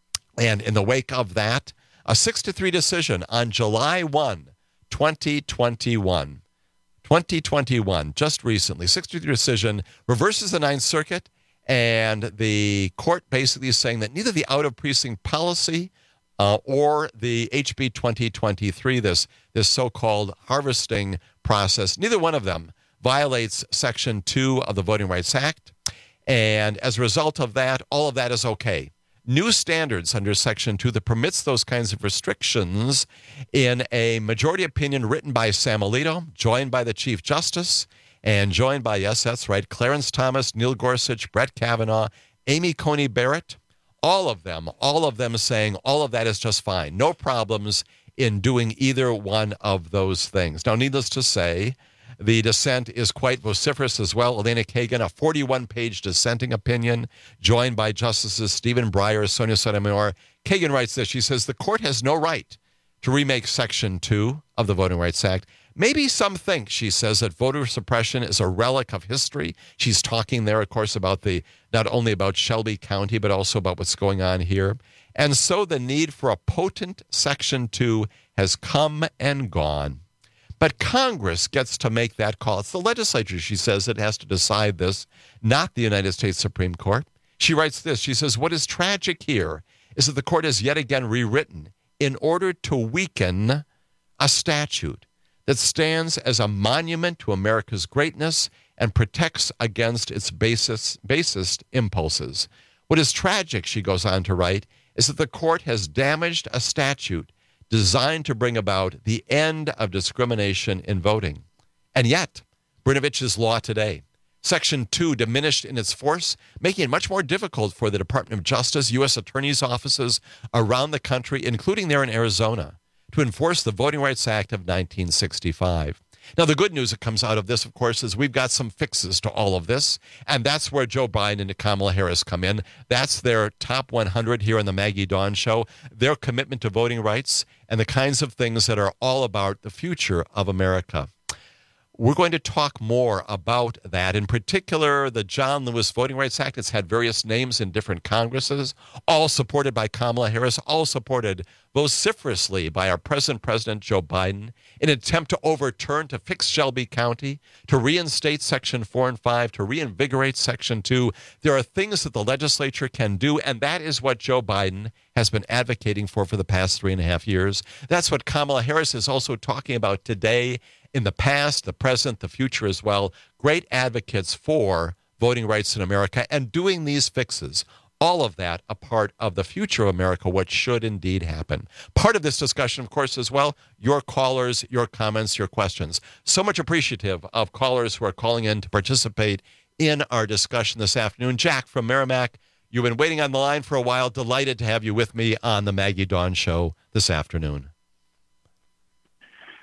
S23: And in the wake of that, a six to three decision on July first, twenty twenty-one. twenty twenty-one, just recently, six to three decision reverses the Ninth Circuit, and the court basically is saying that neither the out-of-precinct policy uh, or the H B twenty twenty-three, this, this so-called harvesting process, neither one of them violates Section two of the Voting Rights Act. And as a result of that, all of that is okay. New standards under Section two that permits those kinds of restrictions in a majority opinion written by Sam Alito, joined by the Chief Justice, and joined by, yes, that's right, Clarence Thomas, Neil Gorsuch, Brett Kavanaugh, Amy Coney Barrett, all of them, all of them saying all of that is just fine. No problems in doing either one of those things. Now, needless to say, the dissent is quite vociferous as well. Elena Kagan, a forty-one page dissenting opinion, joined by Justices Stephen Breyer, Sonia Sotomayor. Kagan writes this. She says, the court has no right to remake Section two of the Voting Rights Act. Maybe some think, she says, that voter suppression is a relic of history. She's talking there, of course, about the not only about Shelby County, but also about what's going on here. And so the need for a potent Section two has come and gone. But Congress gets to make that call. It's the legislature, she says, that has to decide this, not the United States Supreme Court. She writes this. She says, what is tragic here is that the court has yet again rewritten in order to weaken a statute that stands as a monument to America's greatness and protects against its basis, basest impulses. What is tragic, she goes on to write, is that the court has damaged a statute designed to bring about the end of discrimination in voting. And yet, Brnovich's law today, Section two diminished in its force, making it much more difficult for the Department of Justice, U S attorneys' offices around the country, including there in Arizona, to enforce the Voting Rights Act of nineteen sixty-five. Now, the good news that comes out of this, of course, is we've got some fixes to all of this, and that's where Joe Biden and Kamala Harris come in. That's their top one hundred here on the Maggie Dawn Show, their commitment to voting rights and the kinds of things that are all about the future of America. We're going to talk more about that. In particular, the John Lewis Voting Rights Act. It's had various names in different Congresses, all supported by Kamala Harris, all supported vociferously by our present President Joe Biden, in an attempt to overturn, to fix Shelby County, to reinstate Section four and five, to reinvigorate Section two. There are things that the legislature can do, and that is what Joe Biden has been advocating for for the past three and a half years. That's what Kamala Harris is also talking about today, in the past, the present, the future as well. Great advocates for voting rights in America and doing these fixes. All of that a part of the future of America, what should indeed happen. Part of this discussion, of course, as well, your callers, your comments, your questions. So much appreciative of callers who are calling in to participate in our discussion this afternoon. Jack from Merrimack, you've been waiting on the line for a while. Delighted to have you with me on the Maggie Dawn Show this afternoon.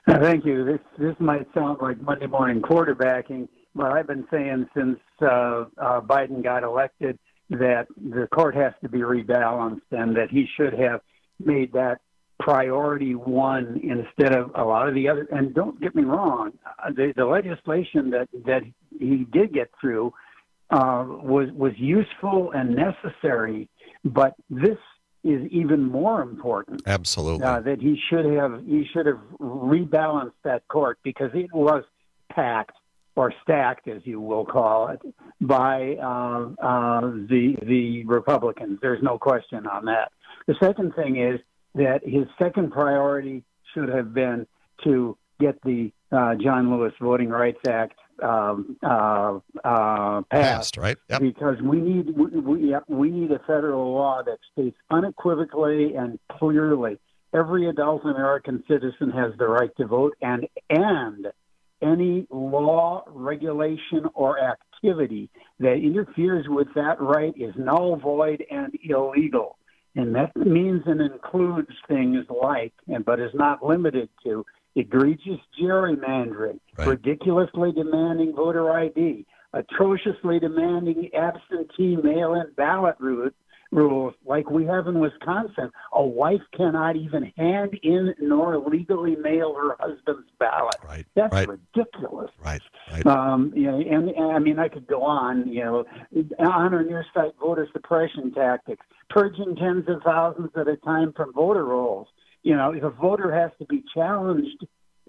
S12: Uh, thank you. This this might sound like Monday morning quarterbacking, but I've been saying since uh, uh, Biden got elected that the court has to be rebalanced and that he should have made that priority one instead of a lot of the other. And don't get me wrong, the, the legislation that, that he did get through uh, was was useful and necessary, but this is even more important.
S23: Absolutely.
S12: Uh, that he should have he should have rebalanced that court because it was packed or stacked, as you will call it, by uh, uh, the the Republicans. There's no question on that. The second thing is that his second priority should have been to get the uh, John Lewis Voting Rights Act um, uh, uh, passed,
S23: passed, right? Yep.
S12: Because we need we, we, we need a federal law that states unequivocally and clearly every adult American citizen has the right to vote, and and any law, regulation, or activity that interferes with that right is null, void, and illegal. And that means and includes things like, and but is not limited to, egregious gerrymandering,
S23: right.
S12: ridiculously demanding voter I D, atrociously demanding absentee mail-in ballot route, rules like we have in Wisconsin. A wife cannot even hand in nor legally mail her husband's ballot.
S23: Right.
S12: That's
S23: right.
S12: ridiculous.
S23: Right. Right.
S12: Um, you know, and, and I mean, I could go on. You know, on or near site voter suppression tactics, purging tens of thousands at a time from voter rolls. You know, if a voter has to be challenged,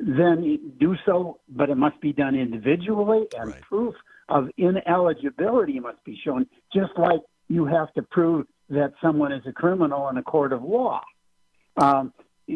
S12: then do so, but it must be done individually, and
S23: right.
S12: proof of ineligibility must be shown, just like you have to prove that someone is a criminal in a court of law. Um,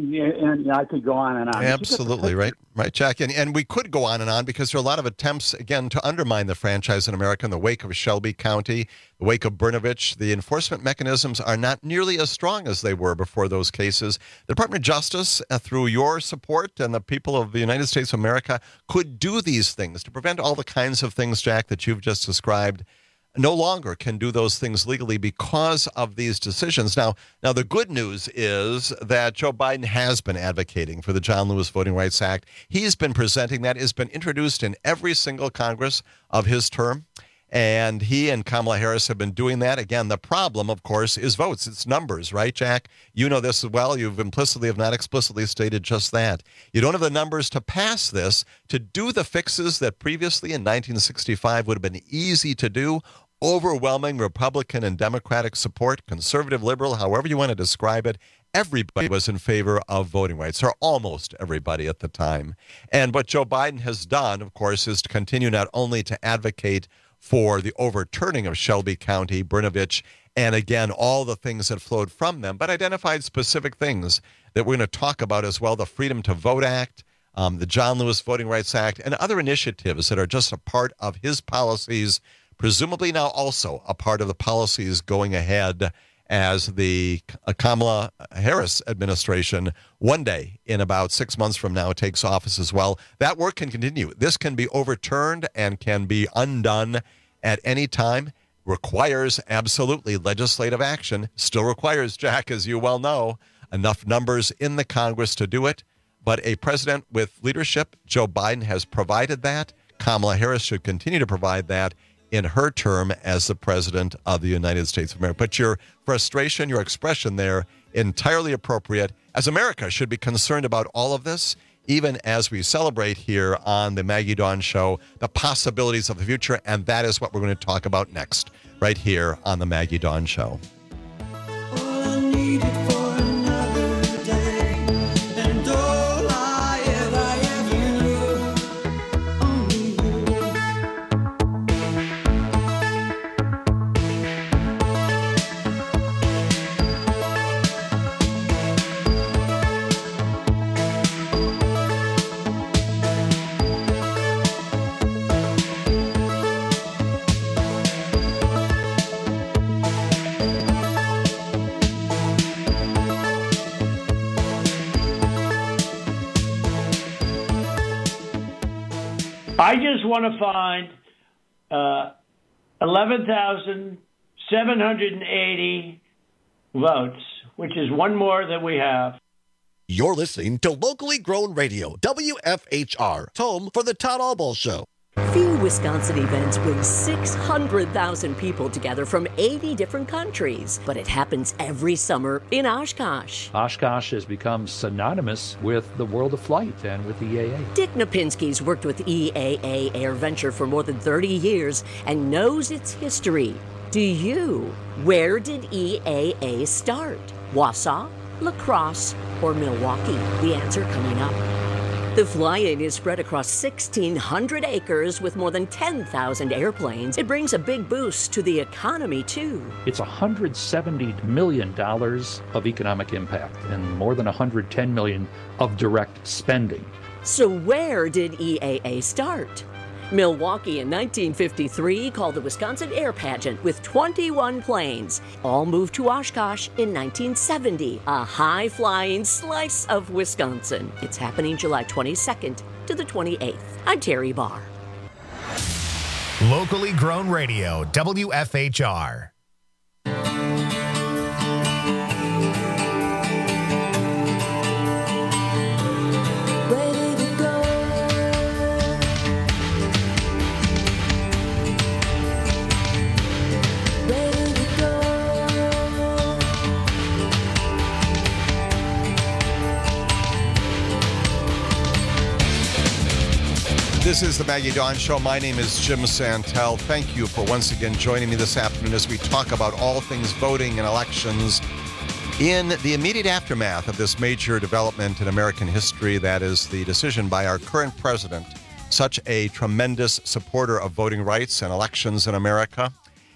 S12: and I could go on and on.
S23: Absolutely, right, right, Jack. And, and we could go on and on because there are a lot of attempts, again, to undermine the franchise in America in the wake of Shelby County, the wake of Brnovich. The enforcement mechanisms are not nearly as strong as they were before those cases. The Department of Justice, uh, through your support and the people of the United States of America, could do these things to prevent all the kinds of things, Jack, that you've just described. No longer can do those things legally because of these decisions. Now, now the good news is that Joe Biden has been advocating for the John Lewis Voting Rights Act. He's been presenting that. It's been introduced in every single Congress of his term, and he and Kamala Harris have been doing that. Again, the problem, of course, is votes. It's numbers, right, Jack? You know this as well. You've implicitly, if not explicitly, stated just that. You don't have the numbers to pass this, to do the fixes that previously in nineteen sixty-five would have been easy to do. Overwhelming Republican and Democratic support, conservative, liberal, however you want to describe it. Everybody was in favor of voting rights, or almost everybody at the time. And what Joe Biden has done, of course, is to continue not only to advocate for the overturning of Shelby County, Brnovich, and again, all the things that flowed from them, but identified specific things that we're going to talk about as well, the Freedom to Vote Act, um, the John Lewis Voting Rights Act, and other initiatives that are just a part of his policies, presumably now also a part of the policies going ahead as the Kamala Harris administration one day in about six months from now takes office as well. That work can continue. This can be overturned and can be undone at any time. Requires absolutely legislative action. Still requires, Jack, as you well know, enough numbers in the Congress to do it. But a president with leadership, Joe Biden, has provided that. Kamala Harris should continue to provide that in her term as the president of the United States of America. But your frustration, your expression there, entirely appropriate, as America should be concerned about all of this, even as we celebrate here on the Maggie Dawn Show, the possibilities of the future, and that is what we're going to talk about next, right here on the Maggie Dawn Show.
S2: I just want to find uh, eleven thousand seven hundred eighty votes, which is one more than we have.
S3: You're listening to locally grown radio, W F H R, home for the Todd Albaugh Show.
S13: Few Wisconsin events bring six hundred thousand people together from eighty different countries, but it happens every summer in Oshkosh.
S15: Oshkosh has become synonymous with the world of flight and with E A A.
S13: Dick Napinski's worked with E A A Air Venture for more than thirty years and knows its history. Do you? Where did E A A start? Wausau, La Crosse, or Milwaukee? The answer coming up. The fly-in is spread across sixteen hundred acres with more than ten thousand airplanes. It brings a big boost to the economy, too.
S15: It's one hundred seventy million dollars of economic impact and more than one hundred ten million dollars of direct spending.
S13: So where did E A A start? Milwaukee in nineteen fifty-three called the Wisconsin Air Pageant with twenty-one planes. All moved to Oshkosh in nineteen seventy, a high-flying slice of Wisconsin. It's happening July twenty-second to the twenty-eighth. I'm Terry Barr.
S1: Locally grown radio, W F H R.
S23: This is the Maggie Dawn Show. My name is Jim Santel. Thank you for once again joining me this afternoon as we talk about all things voting and elections in the immediate aftermath of this major development in American history. That is the decision by our current president, such a tremendous supporter of voting rights and elections in America,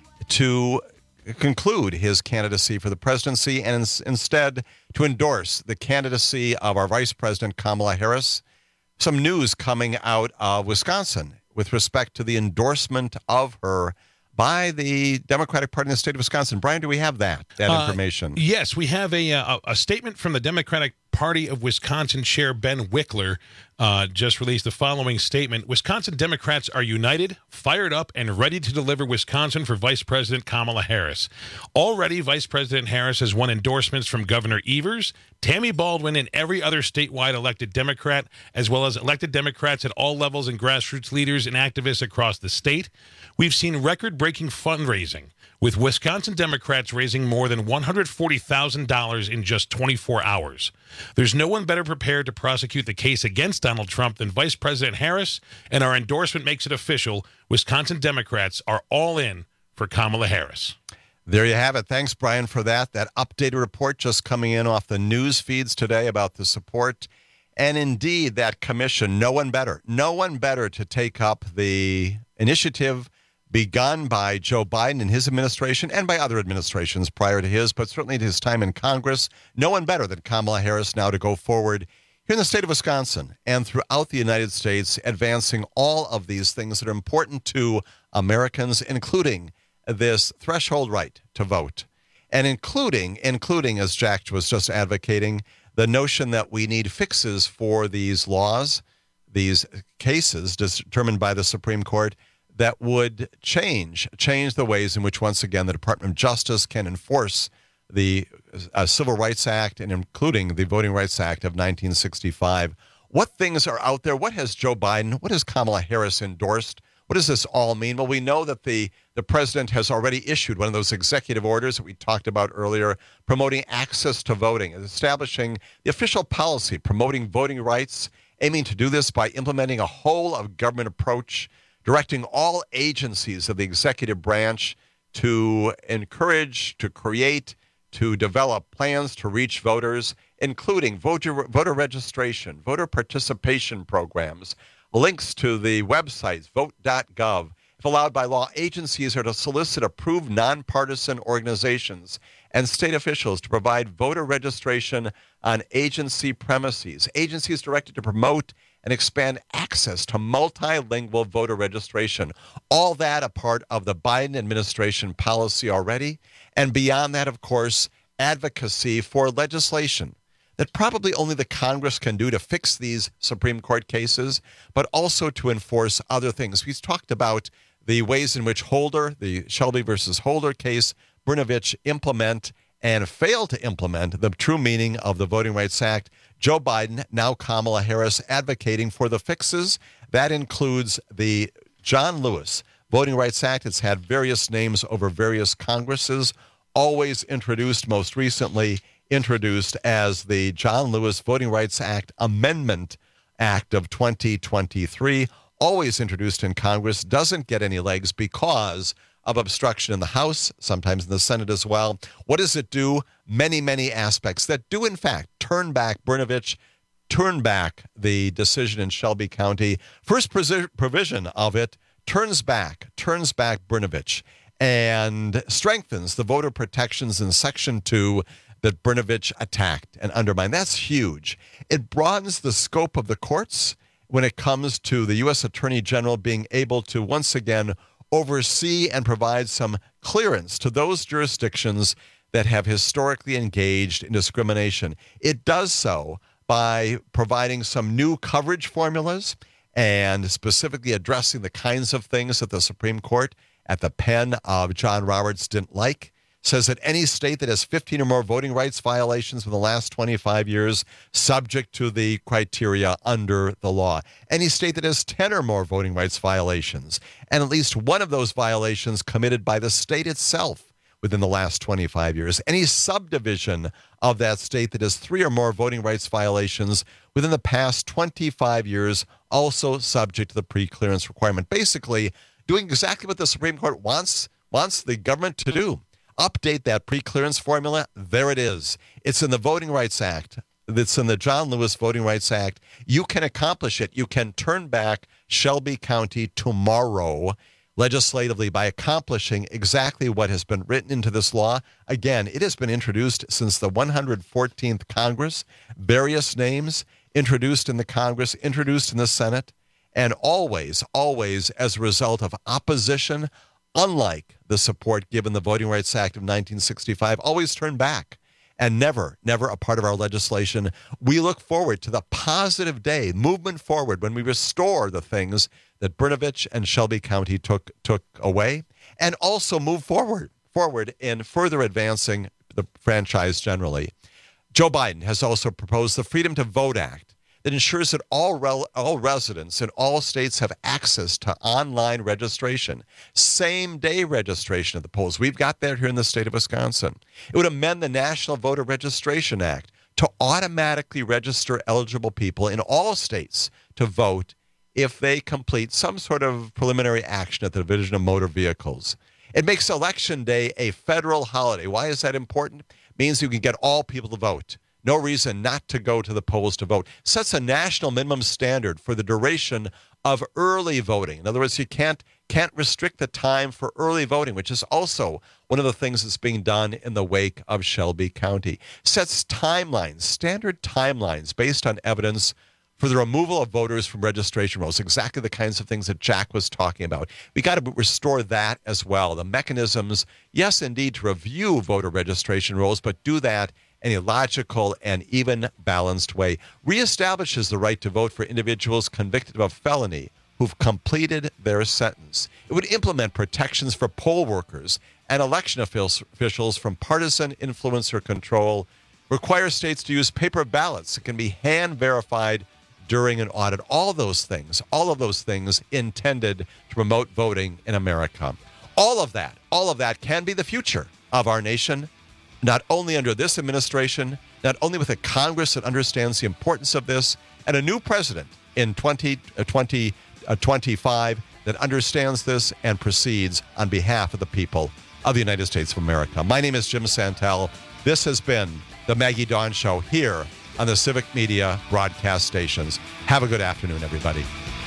S23: to conclude his candidacy for the presidency and ins- instead to endorse the candidacy of our Vice President Kamala Harris. Some news coming out of Wisconsin with respect to the endorsement of her by the Democratic Party in the state of Wisconsin. Brian, do we have that, that
S16: uh,
S23: information?
S16: Yes, we have a, a a statement from the Democratic Party of Wisconsin Chair Ben Wickler. Uh, just released the following statement. Wisconsin Democrats are united, fired up, and ready to deliver Wisconsin for Vice President Kamala Harris. Already, Vice President Harris has won endorsements from Governor Evers, Tammy Baldwin, and every other statewide elected Democrat, as well as elected Democrats at all levels and grassroots leaders and activists across the state. We've seen record-breaking fundraising, with Wisconsin Democrats raising more than one hundred forty thousand dollars in just twenty-four hours. There's no one better prepared to prosecute the case against Donald Trump than Vice President Harris, and our endorsement makes it official. Wisconsin Democrats are all in for Kamala Harris.
S23: There you have it. Thanks, Brian, for that. That updated report just coming in off the news feeds today about the support. And indeed, that commission, no one better, no one better to take up the initiative begun by Joe Biden and his administration and by other administrations prior to his, but certainly to his time in Congress. No one better than Kamala Harris now to go forward here in the state of Wisconsin and throughout the United States, advancing all of these things that are important to Americans, including this threshold right to vote, and including, including, as Jack was just advocating, the notion that we need fixes for these laws, these cases determined by the Supreme Court, that would change, change the ways in which, once again, the Department of Justice can enforce the uh, Civil Rights Act and including the Voting Rights Act of nineteen sixty-five. What things are out there? What has Joe Biden, what has Kamala Harris endorsed? What does this all mean? Well, we know that the, the president has already issued one of those executive orders that we talked about earlier, promoting access to voting, and establishing the official policy promoting voting rights, aiming to do this by implementing a whole of government approach, directing all agencies of the executive branch to encourage, to create, to develop plans to reach voters, including voter, voter registration, voter participation programs, links to the websites, vote dot gov. If allowed by law, agencies are to solicit approved nonpartisan organizations and state officials to provide voter registration on agency premises. Agencies directed to promote and expand access to multilingual voter registration. All that a part of the Biden administration policy already. And beyond that, of course, advocacy for legislation that probably only the Congress can do to fix these Supreme Court cases, but also to enforce other things. We've talked about the ways in which Holder, the Shelby versus Holder case, Brnovich implement and fail to implement the true meaning of the Voting Rights Act. Joe Biden, now Kamala Harris, advocating for the fixes. That includes the John Lewis Voting Rights Act. It's had various names over various Congresses, always introduced, most recently introduced as the John Lewis Voting Rights Act Amendment Act of twenty twenty-three, always introduced in Congress, doesn't get any legs because of obstruction in the House, sometimes in the Senate as well. What does it do? Many, many aspects that do, in fact, turn back Brnovich, turn back the decision in Shelby County. First provision of it turns back, turns back Brnovich and strengthens the voter protections in Section two that Brnovich attacked and undermined. That's huge. It broadens the scope of the courts when it comes to the U S Attorney General being able to once again oversee and provide some clearance to those jurisdictions that have historically engaged in discrimination. It does so by providing some new coverage formulas and specifically addressing the kinds of things that the Supreme Court at the pen of John Roberts didn't like. Says that any state that has fifteen or more voting rights violations in the last twenty-five years, subject to the criteria under the law. Any state that has ten or more voting rights violations, and at least one of those violations committed by the state itself within the last twenty-five years. Any subdivision of that state that has three or more voting rights violations within the past twenty-five years, also subject to the pre-clearance requirement. Basically, doing exactly what the Supreme Court wants, wants the government to do. Update that pre-clearance formula. There it is. It's in the Voting Rights Act. It's in the John Lewis Voting Rights Act. You can accomplish it. You can turn back Shelby County tomorrow legislatively by accomplishing exactly what has been written into this law. Again, it has been introduced since the one hundred fourteenth Congress. Various names introduced in the Congress, introduced in the Senate, and always, always as a result of opposition, unlike the support given the Voting Rights Act of nineteen sixty-five, always turned back and never, never a part of our legislation. We look forward to the positive day, movement forward, when we restore the things that Brnovich and Shelby County took took away, and also move forward, forward in further advancing the franchise generally. Joe Biden has also proposed the Freedom to Vote Act that ensures that all rel- all residents in all states have access to online registration, same-day registration at the polls. We've got that here in the state of Wisconsin. It would amend the National Voter Registration Act to automatically register eligible people in all states to vote if they complete some sort of preliminary action at the Division of Motor Vehicles. It makes Election Day a federal holiday. Why is that important? It means you can get all people to vote. No reason not to go to the polls to vote. Sets a national minimum standard for the duration of early voting. In other words, you can't can't restrict the time for early voting, which is also one of the things that's being done in the wake of Shelby County. Sets timelines, standard timelines based on evidence for the removal of voters from registration rolls, exactly the kinds of things that Jack was talking about. We got to restore that as well. The mechanisms, yes, indeed, to review voter registration rolls, but do that in a logical and even balanced way. Reestablishes the right to vote for individuals convicted of a felony who've completed their sentence. It would implement protections for poll workers and election officials from partisan influence or control. Require states to use paper ballots that can be hand verified during an audit. All those things, all of those things intended to promote voting in America. All of that, all of that can be the future of our nation, not only under this administration, not only with a Congress that understands the importance of this, and a new president in twenty twenty-five that understands this and proceeds on behalf of the people of the United States of America. My name is Jim Santel. This has been the Maggie Dawn Show here on the Civic Media broadcast stations. Have a good afternoon, everybody.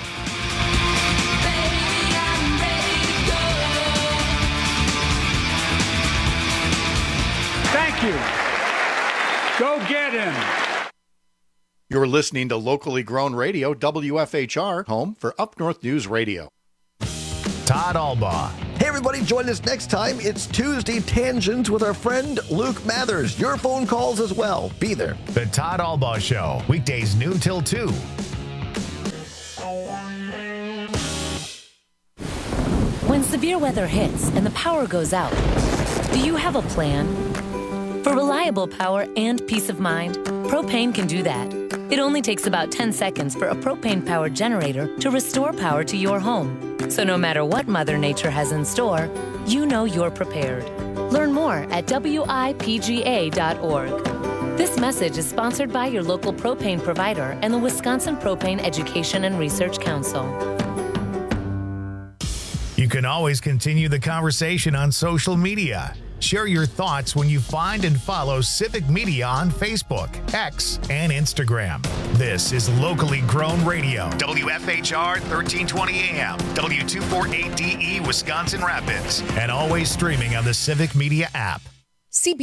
S4: Thank you. Go get him.
S5: You're listening to locally grown radio, W F H R, home for Up North News Radio.
S1: Todd Albaugh.
S3: Hey, everybody, join us next time. It's Tuesday Tangents with our friend Luke Mathers. Your phone calls as well. Be there.
S1: The Todd Albaugh Show, weekdays noon till two.
S6: When severe weather hits and the power goes out, do you have a plan? For reliable power and peace of mind, Propane can do that. It only takes about ten seconds for a propane-powered generator to restore power to your home. So no matter what Mother Nature has in store, you know you're prepared. Learn more at W I P G A dot org. This message is sponsored by your local propane provider and the Wisconsin Propane Education and Research Council.
S1: You can always continue the conversation on social media. Share your thoughts when you find and follow Civic Media on Facebook, X, and Instagram. This is Locally Grown Radio, W F H R thirteen twenty A M, W two forty-eight D E, Wisconsin Rapids, and always streaming on the Civic Media app.
S8: C B